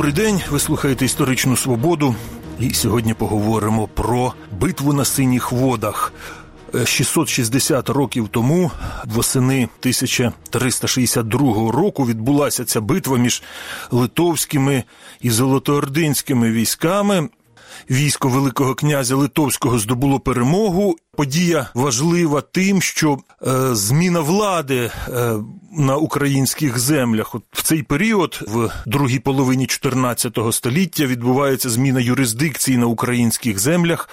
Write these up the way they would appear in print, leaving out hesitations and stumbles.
Добрий день, ви слухаєте «Історичну свободу» і сьогодні поговоримо про битву на Синіх водах. 660 років тому, восени 1362 року, відбулася ця битва між литовськими і золотоординськими військами. Військо Великого князя Литовського здобуло перемогу. Подія важлива тим, що зміна влади на українських землях. От в цей період, в другій половині 14 століття, відбувається зміна юрисдикції на українських землях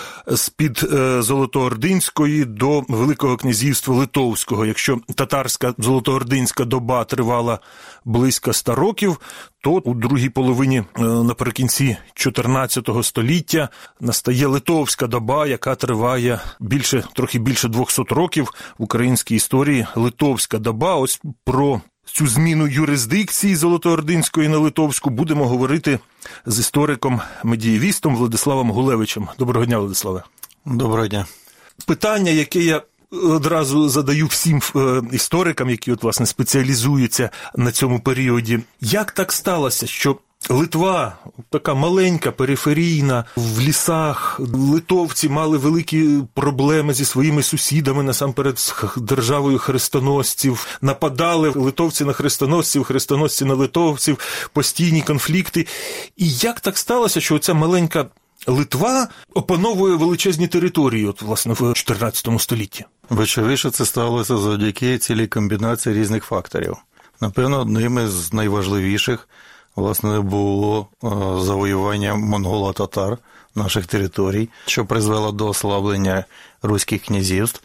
з-під Золотоординської до Великого князівства Литовського. Якщо татарська Золотоординська доба тривала близько 100 років, то у другій половині, наприкінці 14 століття, настає Литовська доба, яка триває трохи більше 200 років в українській історії. Литовська доба. Ось про цю зміну юрисдикції Золотоординської на Литовську будемо говорити з істориком-медієвістом Владиславом Гулевичем. Доброго дня, Владиславе. Доброго дня. Питання, яке я одразу задаю всім історикам, які власне спеціалізуються на цьому періоді. Як так сталося, що Литва, така маленька, периферійна, в лісах, литовці мали великі проблеми зі своїми сусідами, насамперед з державою хрестоносців, нападали литовці на хрестоносців, хрестоносці на литовців, постійні конфлікти. І як так сталося, що оця маленька Литва опановує величезні території, власне, в 14 столітті? Вочевидь, це сталося завдяки цілій комбінації різних факторів. Напевно, одним із найважливіших, власне, було завоювання монголо-татар наших територій, що призвело до ослаблення руських князівств.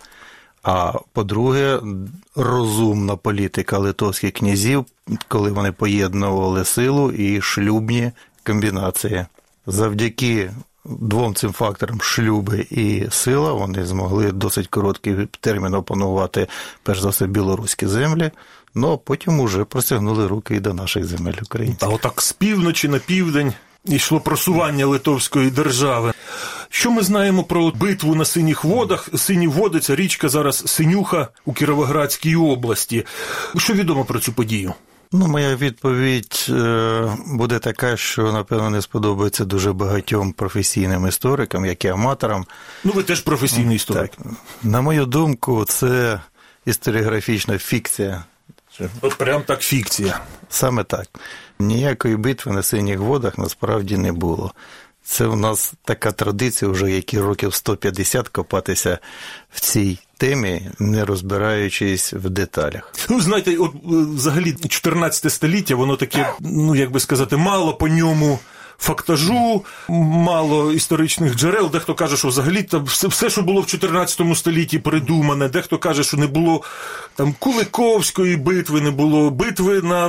А по-друге, розумна політика литовських князів, коли вони поєднували силу і шлюбні комбінації. Завдяки двом цим факторам, шлюби і сила, вони змогли досить короткий термін опанувати, перш за все, білоруські землі, а потім уже простягнули руки і до наших земель українських. А отак з півночі на південь йшло просування Литовської держави. Що ми знаємо про битву на Синіх водах? Сині води – це річка зараз Синюха у Кіровоградській області. Що відомо про цю подію? Моя відповідь буде така, що, напевно, не сподобається дуже багатьом професійним історикам, як і аматорам. Ви теж професійний історик. Так. На мою думку, це історіографічна фікція. От прям так фікція. Саме так. Ніякої битви на Синіх водах насправді не було. Це у нас така традиція вже, які років 150 копатися в цій темі, не розбираючись в деталях. Знаєте, от взагалі 14 століття, воно таке, як би сказати, мало по ньому фактажу, мало історичних джерел. Дехто каже, що взагалі все, що було в 14 столітті придумане, дехто каже, що не було там Куликовської битви, не було битви на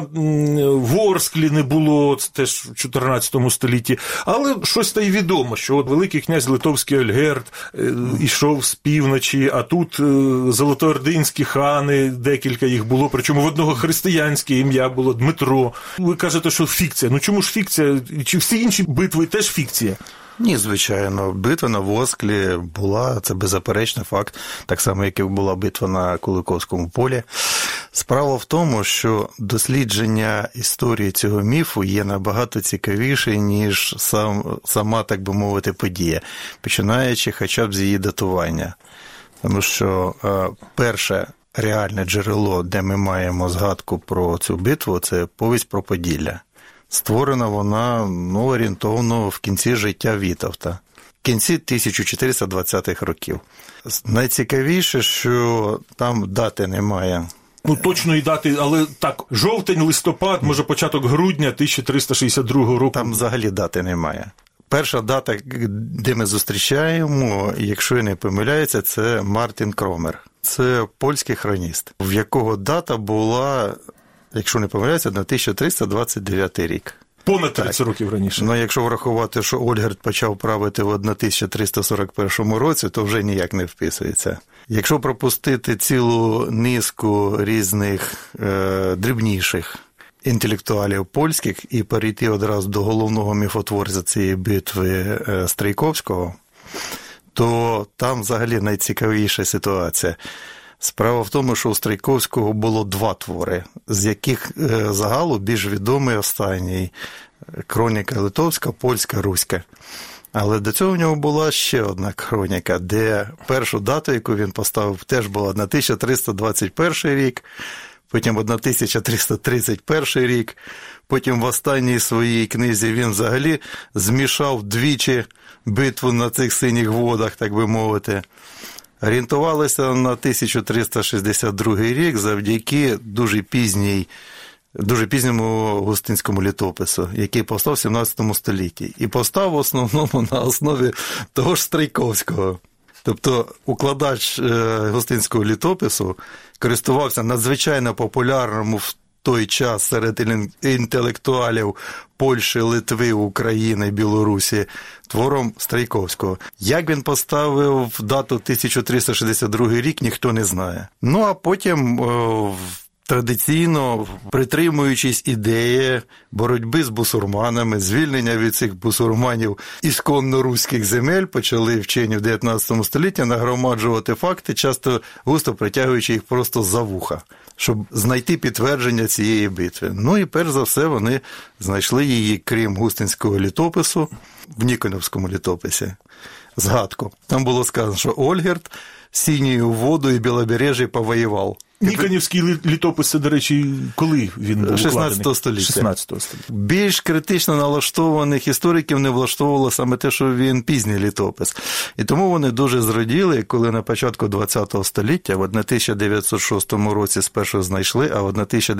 Ворсклі, не було, це теж в 14 столітті. Але щось та й відомо, що от великий князь Литовський Ольгерд ішов з півночі, а тут золотоординські хани, декілька їх було, причому в одного християнське ім'я було Дмитро. Ви кажете, що фікція. Чому ж фікція? Чи всі інші битви теж фікція? Ні, звичайно. Битва на Ворсклі була, це беззаперечний факт, так само, як і була битва на Куликовському полі. Справа в тому, що дослідження історії цього міфу є набагато цікавіше, ніж сама, так би мовити, подія, починаючи хоча б з її датування. Тому що перше реальне джерело, де ми маємо згадку про цю битву, це повість про Поділля. Створена вона, орієнтовно в кінці життя Вітовта, в кінці 1420-х років. Найцікавіше, що там дати немає. Точної дати, але так, жовтень, листопад, може початок грудня 1362 року. Там взагалі дати немає. Перша дата, де ми зустрічаємо, якщо я не помиляюся, це Мартін Кромер. Це польський хроніст, в якого дата була, якщо не помиляюся, на 1329 рік. Понад 30 років раніше. Якщо врахувати, що Ольгерд почав правити в 1341 році, то вже ніяк не вписується. Якщо пропустити цілу низку різних дрібніших інтелектуалів польських і перейти одразу до головного міфотворця цієї битви Стрийковського, то там взагалі найцікавіша ситуація. Справа в тому, що у Стрийковського було два твори, з яких загалу більш відомий останній хроніка литовська, польська, руська. Але до цього в нього була ще одна хроніка, де першу дату, яку він поставив, теж була 1321 рік, потім 1331 рік, потім в останній своїй книзі він взагалі змішав двічі битву на цих синіх водах, так би мовити. Орієнтувалися на 1362 рік завдяки дуже пізньому густинському літопису, який повстав в 17 столітті. І повстав в основному на основі того ж Стрийковського. Тобто укладач густинського літопису користувався надзвичайно популярним в той час серед інтелектуалів Польщі, Литви, України, Білорусі твором Стрийковського. Як він поставив дату 1362 рік, ніхто не знає. Ну, а потім традиційно, притримуючись ідеї боротьби з бусурманами, звільнення від цих бусурманів ісконно руських земель, почали вчені в 19 столітті нагромаджувати факти, часто густо притягуючи їх просто за вуха, щоб знайти підтвердження цієї битви. Ну і перш за все вони знайшли її, крім густинського літопису, в Ніконовському літописі, згадку. Там було сказано, що Ольгерт синюю воду і Білобережжя повоював. Ніконівський літопис, до речі, коли він був 16 століття. 16 століття. Більш критично налаштованих істориків не влаштовувало саме те, що він пізній літопис. І тому вони дуже зраділи, коли на початку ХХ століття, в 1906 році спершу знайшли, а в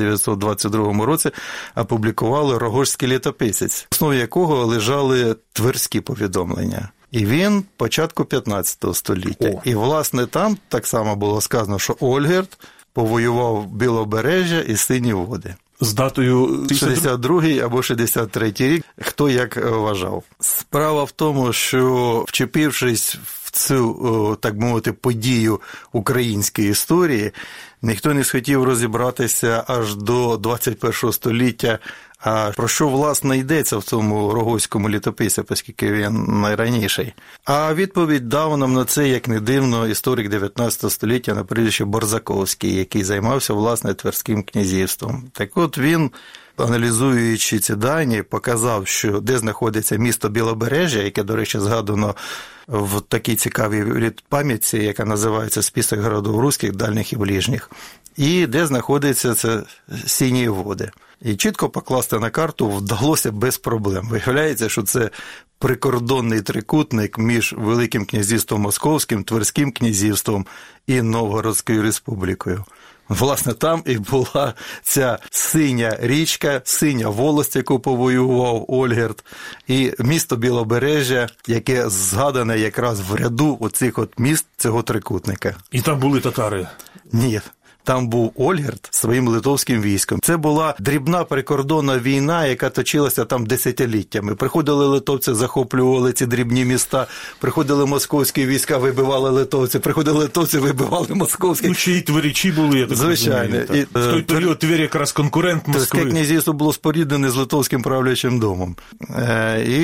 1922 році опублікували Рогожський літописець, в основі якого лежали тверські повідомлення. І він початку 15 століття. І, власне, там так само було сказано, що Ольгерт повоював Білобережжя і Сині води. З датою 62-й або 63-й рік, хто як вважав. Справа в тому, що вчепившись в цю, так мовити, подію української історії, ніхто не схотів розібратися аж до 21 століття, а про що, власне, йдеться в цьому Рогозькому літописі, оскільки він найраніший. А відповідь дав нам на це, як не дивно, історик 19 століття, на прізвище Борзаковський, який займався, власне, Тверським князівством. Так от він, аналізуючи ці дані, показав, що де знаходиться місто Білобережжя, яке, до речі, згадано в такій цікавій пам'ятці, яка називається «Список городов руських, дальніх і ближніх», і де знаходяться це Сині води. І чітко покласти на карту вдалося без проблем. Виявляється, що це прикордонний трикутник між Великим князівством Московським, Тверським князівством і Новгородською республікою. Власне, там і була ця синя річка, синя волость, яку повоював Ольгерт, і місто Білобережжя, яке згадане якраз в ряду оцих от міст цього трикутника. І там були татари? Ні. Там був Ольгерт своїм литовським військом. Це була дрібна прикордонна війна, яка точилася там десятиліттями. Приходили литовці, захоплювали ці дрібні міста, приходили московські війська, вибивали литовців, приходили литовці, вибивали московські. Ну, ще й тверичі були, я так звичайно. розумію. В той період Тверь якраз конкурент Москви. Тверське князівство було споріднене з литовським правлячим домом. І,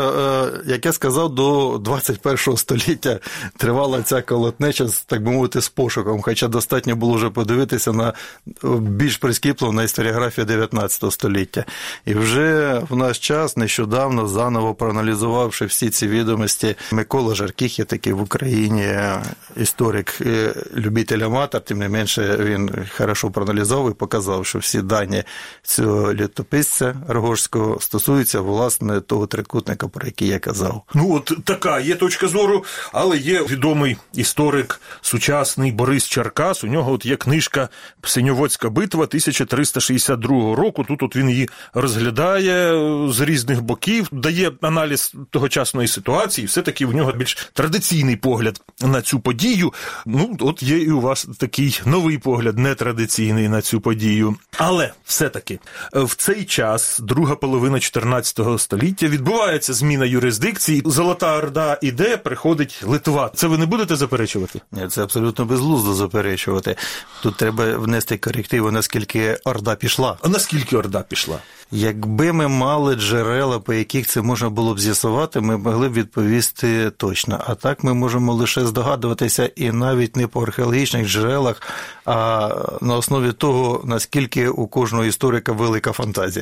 як я сказав, до 21 століття тривала ця колотнеча, так би мовити, з пошуком, хоча достатньо було вже подивитися на більш прискіпливо на історіографію 19 століття. І вже в наш час, нещодавно, заново проаналізувавши всі ці відомості, Микола Жарких є такий в Україні історик, любитель-аматор, тим не менше він хорошо проаналізував і показав, що всі дані цього літописця Рогожського стосуються, власне, того трикутника, про який я казав. Ну, от така є точка зору, але є відомий історик сучасний Борис Черкас, у нього от є книжка «Синьоводська битва» 1362 року. Тут от він її розглядає з різних боків, дає аналіз тогочасної ситуації. Все-таки в нього більш традиційний погляд на цю подію. Ну, от є і у вас такий новий погляд, нетрадиційний на цю подію. Але все-таки в цей час, друга половина 14 століття, відбувається зміна юрисдикції. Золота Орда іде, приходить Литва. Це ви не будете заперечувати? Ні, це абсолютно безглуздо заперечувати. Тут треба внести корективу, наскільки Орда пішла. А наскільки Орда пішла? Якби ми мали джерела, по яких це можна було б з'ясувати, ми могли б відповісти точно. А так ми можемо лише здогадуватися, і навіть не по археологічних джерелах, а на основі того, наскільки у кожного історика велика фантазія.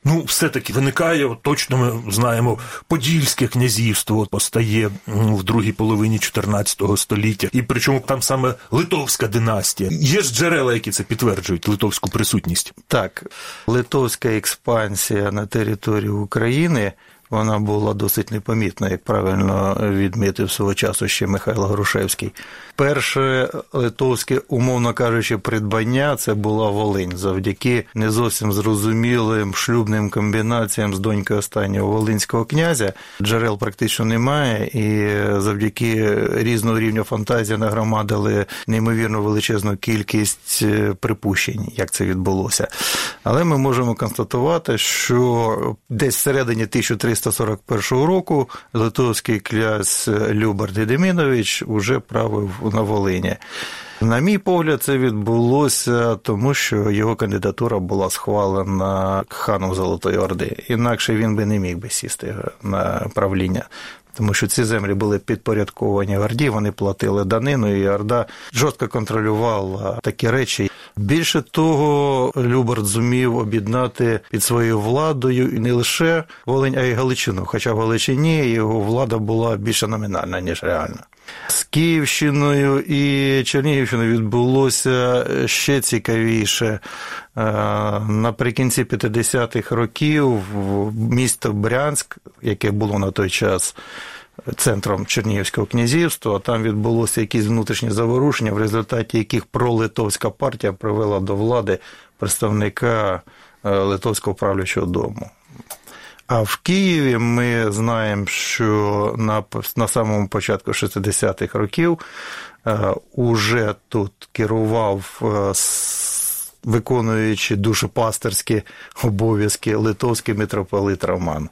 Ну, все-таки виникає, точно ми знаємо, Подільське князівство постає в другій половині 14 століття, і причому там саме Литовська династія. Є ж джерела, які це підтверджують, литовську присутність? Так, литовська експансія на територію України, вона була досить непомітна, як правильно відмітив свого часу ще Михайло Грушевський. Перше литовське, умовно кажучи, придбання – це була Волинь, завдяки не зовсім зрозумілим шлюбним комбінаціям з донькою останнього волинського князя. Джерел практично немає, і завдяки різного рівня фантазії нагромадили неймовірно величезну кількість припущень, як це відбулося. Але ми можемо констатувати, що десь всередині 1341 року литовський князь Любард Гедемінович уже правив на Волині. На мій погляд, це відбулося тому, що його кандидатура була схвалена ханом Золотої Орди. Інакше він би не міг би сісти на правління. Тому що ці землі були підпорядковані Орді, вони платили данину, і Орда жорстко контролювала такі речі. Більше того, Любард зумів об'єднати під своєю владою і не лише Волинь, а й Галичину. Хоча в Галичині його влада була більше номінальна, ніж реальна. З Київщиною і Чернігівщиною відбулося ще цікавіше. Наприкінці 50-х років місто Брянськ, яке було на той час центром Чернігівського князівства, там відбулося якісь внутрішні заворушення, в результаті яких пролитовська партія привела до влади представника Литовського правлячого дому. А в Києві ми знаємо, що на самому початку 60-х років уже тут керував, виконуючи душепастерські обов'язки, литовський митрополит Роман.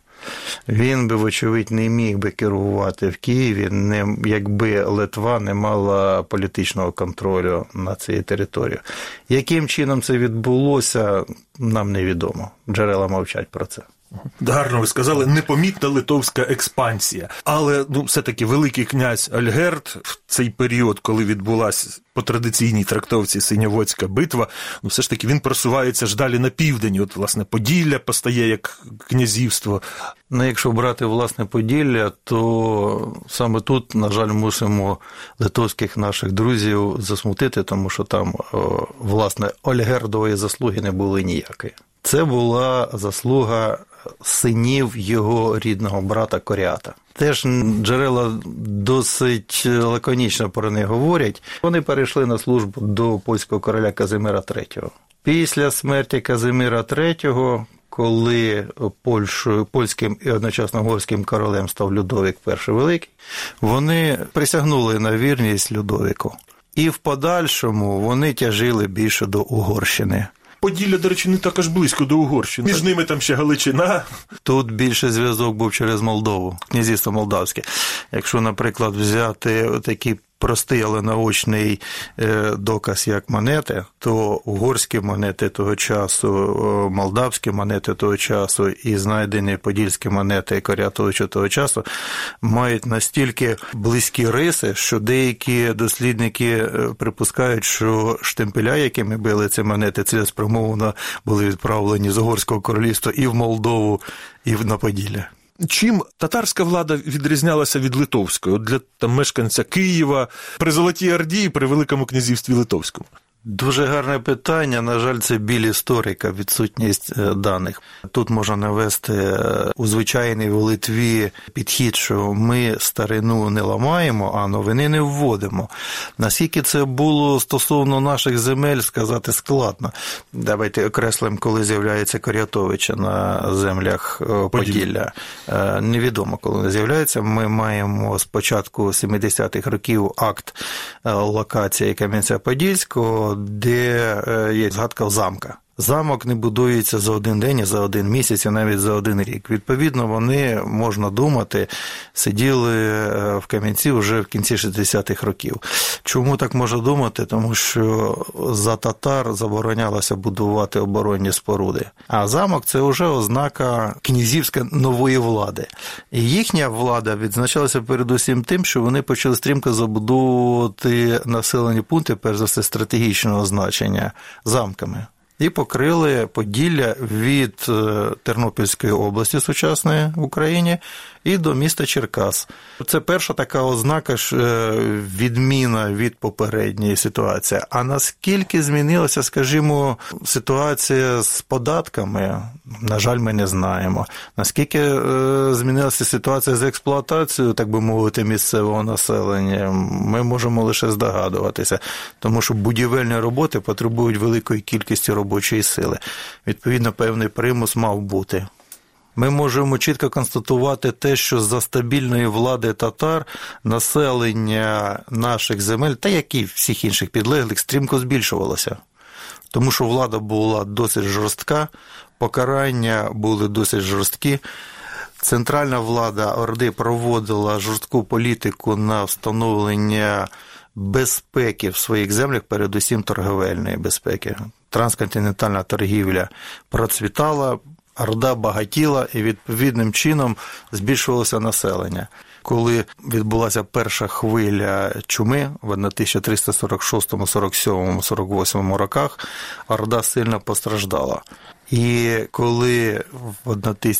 Він би, вочевидь, не міг би керувати в Києві, якби Литва не мала політичного контролю на цій території. Яким чином це відбулося, нам невідомо. Джерела мовчать про це. Гарно ви сказали, непомітна литовська експансія. Але, все-таки великий князь Альгерд в цей період, коли відбулася по традиційній трактовці Синьоводська битва, все ж таки він просувається ж далі на південь. От, власне, Поділля постає як князівство. Якщо брати, власне, Поділля, то саме тут, на жаль, мусимо литовських наших друзів засмутити, тому що там, власне, Альгердової заслуги не було ніякої. Це була заслуга синів його рідного брата Коріата. Теж джерела досить лаконічно про них говорять. Вони перейшли на службу до польського короля Казимира III. Після смерті Казимира III, коли польським і одночасно угорським королем став Людовік І Великий, вони присягнули на вірність Людовіку. І в подальшому вони тяжили більше до Угорщини. Поділля, до речі, не так аж близько до Угорщини. Між ними там ще Галичина. Тут більше зв'язок був через Молдову, князівство Молдавське. Якщо, наприклад, взяти такий простий, але наочний доказ, як монети, то угорські монети того часу, молдавські монети того часу і знайдені подільські монети Коріатовича того часу мають настільки близькі риси, що деякі дослідники припускають, що штемпеля, якими били ці монети, цілеспрямовано були відправлені з Угорського королівства і в Молдову, і на Поділля. Чим татарська влада відрізнялася від литовської? От для мешканця Києва при Золотій Орді і при Великому князівстві Литовському? Дуже гарне питання. На жаль, це біль історика, відсутність даних. Тут можна навести у звичайний в Литві підхід, що ми старину не ламаємо, а новини не вводимо. Наскільки це було стосовно наших земель, сказати складно. Давайте окреслимо, коли з'являється Коріатовича на землях Поділля. Невідомо, коли не з'являється. Ми маємо з початку 70-х років акт локації Кам'янця-Подільського, де є згадка замка. Замок не будується за один день, за один місяць, і навіть за один рік. Відповідно, вони, можна думати, сиділи в Кам'янці вже в кінці 60-х років. Чому так можна думати? Тому що за татар заборонялося будувати оборонні споруди. А замок – це вже ознака князівська нової влади. І їхня влада відзначалася передусім тим, що вони почали стрімко забудовувати населені пункти, перш за все, стратегічного значення, замками. і покрили Поділля від Тернопільської області сучасної в Україні і до міста Черкас. Це перша така ознака відміна від попередньої ситуації. А наскільки змінилася, скажімо, ситуація з податками, на жаль, ми не знаємо. Наскільки змінилася ситуація з експлуатацією, так би мовити, місцевого населення, ми можемо лише здогадуватися, тому що будівельні роботи потребують великої кількості робочої сили. Відповідно, певний примус мав бути. Ми можемо чітко констатувати те, що за стабільної влади татар населення наших земель, та як і всіх інших підлеглих, стрімко збільшувалося. Тому що влада була досить жорстка, покарання були досить жорсткі. Центральна влада Орди проводила жорстку політику на встановлення безпеки в своїх землях, передусім торговельної безпеки. Трансконтинентальна торгівля процвітала, Орда багатіла і відповідним чином збільшувалося населення. Коли відбулася перша хвиля чуми в 1346, 47, 48 роках, Орда сильно постраждала. І коли в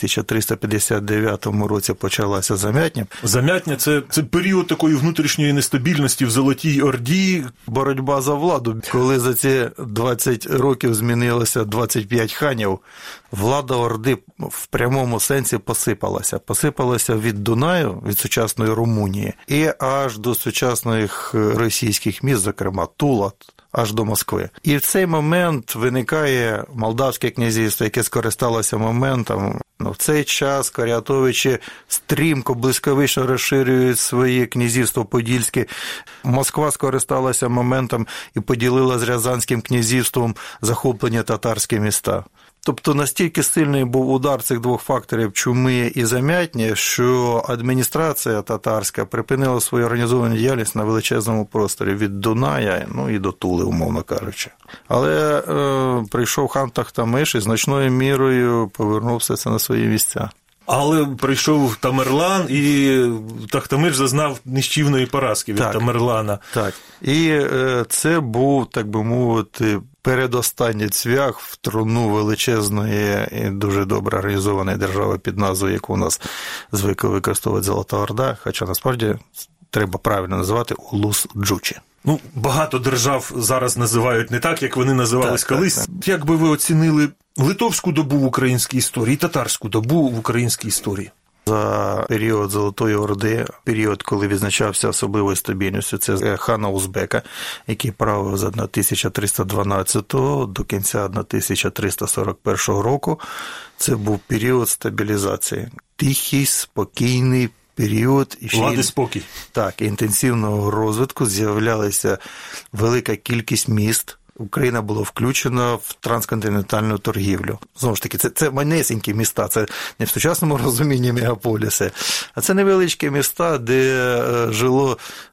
1359 році почалася Замятня... Замятня – це період такої внутрішньої нестабільності в Золотій Орді. Боротьба за владу. Коли за ці 20 років змінилося 25 ханів, влада Орди в прямому сенсі посипалася. Посипалася від Дунаю, від сучасної Румунії, і аж до сучасних російських міст, зокрема Тула, аж до Москви. І в цей момент виникає Молдавське князівство, яке скористалося моментом. В цей час Каріатовичі стрімко, блискавично розширюють своє князівство Подільське. Москва скористалася моментом і поділила з Рязанським князівством захоплені татарські міста. Тобто настільки сильний був удар цих двох факторів чуми і замятні, що адміністрація татарська припинила свою організовану діяльність на величезному просторі від Дуная, і до Тули, умовно кажучи. Але прийшов хан Тахтамиш і значною мірою повернув все це на свої місця. Але прийшов Тамерлан, і Тахтамиш зазнав нищівної поразки від Тамерлана. Так, і це був, так би мовити, передостанній цвях в труну величезної і дуже добре організованої держави під назвою, яку у нас звикли використовувати Золота Орда, хоча насправді треба правильно називати Улус Джучі. Багато держав зараз називають не так, як вони називались колись. Як би ви оцінили литовську добу в українській історії, татарську добу в українській історії? За період Золотої Орди, період, коли відзначався особливою стабільністю, це хана Узбека, який правив з 1312 до кінця 1341 року. Це був період стабілізації. Тихий, спокійний період. Влади спокій. Так, інтенсивного розвитку, з'являлася велика кількість міст. Україна була включена в трансконтинентальну торгівлю. Знову ж таки, це манесенькі міста, це не в сучасному розумінні мегаполіси, а це невеличкі міста, де жило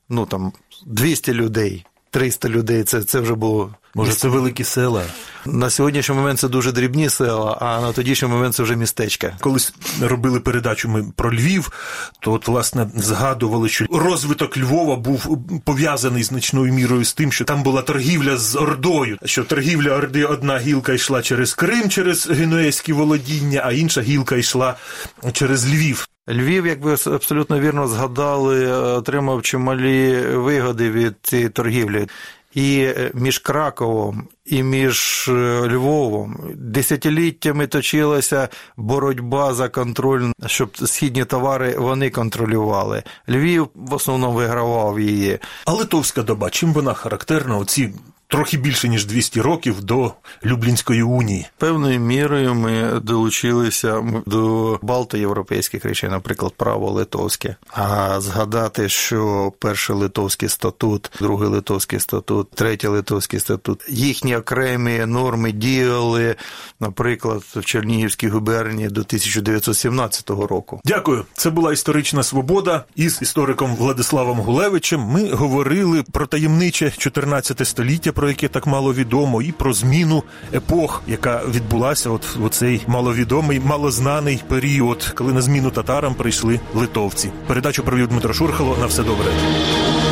200 людей, 300 людей, це вже було... Може, це великі села? На сьогоднішній момент це дуже дрібні села, а на тодішній момент це вже містечка. Колись робили передачу ми про Львів, то, власне, згадували, що розвиток Львова був пов'язаний значною мірою з тим, що там була торгівля з Ордою, що торгівля Орди одна гілка йшла через Крим, через генуезькі володіння, а інша гілка йшла через Львів. Львів, як ви абсолютно вірно згадали, отримав чималі вигоди від цієї торгівлі. І між Краковом, і між Львовом десятиліттями точилася боротьба за контроль, щоб східні товари вони контролювали. Львів в основному вигравав її. А литовська доба, чим вона характерна, оці трохи більше, ніж 200 років до Люблінської унії? Певною мірою ми долучилися до балтоєвропейських речей, наприклад, право литовське. А згадати, що перший литовський статут, другий литовський статут, третій литовський статут, їхні окремі норми діяли, наприклад, в Чернігівській губернії до 1917 року. Дякую. Це була «Історична свобода». Із істориком Владиславом Гулевичем ми говорили про таємниче 14 століття, про яке так мало відомо, і про зміну епох, яка відбулася в цей маловідомий, малознаний період, коли на зміну татарам прийшли литовці. Передачу провів Дмитро Шурхало. На все добре.